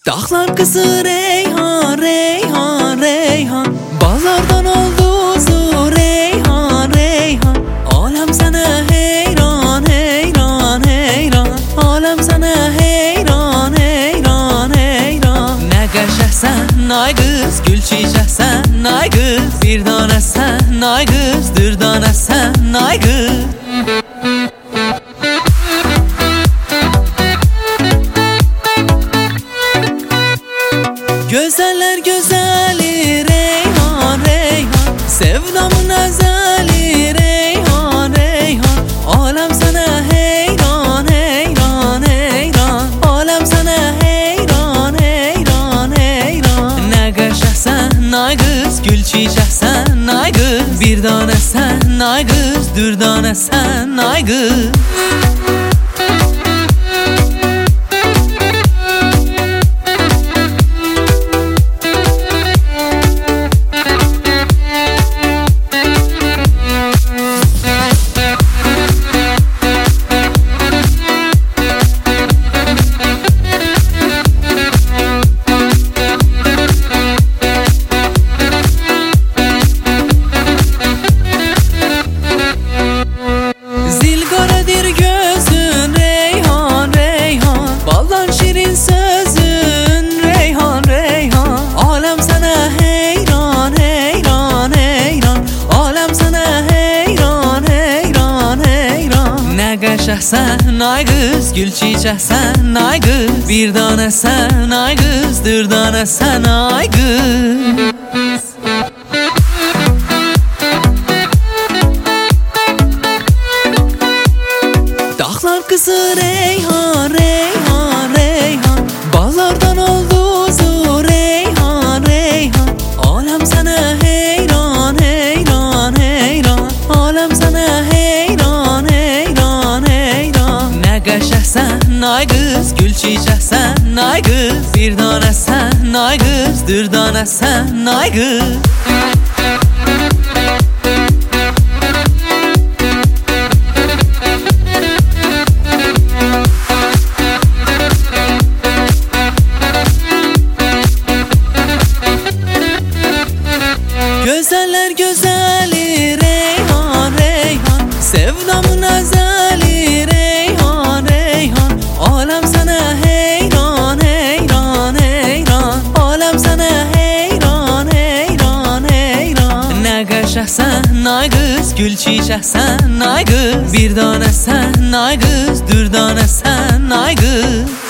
Dağlar kızı Reyhan, Reyhan, Reyhan. Bazardan oldu zu Reyhan, Reyhan. Alem sana heyran, heyran, heyran. Alem sana heyran, heyran, heyran. Ne qəşəksən ay qız, gül çiçəksən ay qız. Bir danəsən ay qız, dürdanəsən ay qız. Güzeller güzeli Reyhan, Reyhan. Sevdamın ezeli Reyhan, Reyhan. Alem sana heyran, heyran, heyran. Alem sana heyran, heyran, heyran. Ne qəşəksən ay qız, gül çiçəksən ay qız. Bir danəsən ay qız, dürdanəsən ay qız. Qəşəksən ay qız, gül çiçəksən ay qız. Bir danəsən ay qız, dürdanəsən ay qız. Dağlar kızı Reyhan, Reyhan, Reyhan. Bazardan oldu zu Reyhan, Reyhan. Alem sana heyran, heyran, heyran. Alem sana heyran, heyran, heyran. Ne qəşəksən ay qız, gül çiçəksən ay qız. Bir danəsən ay qız, dürdanəsən ay qız. Güzeller güzeli Reyhan, Reyhan. Sevdamın ezeli Reyhan, Reyhan. Alem sana heyran, heyran, heyran. Alem sana heyran, heyran, heyran. Ne qəşəksən ay qız, gül çiçəksən ay qız. Bir danəsən ay qız, dürdanəsən ay qız.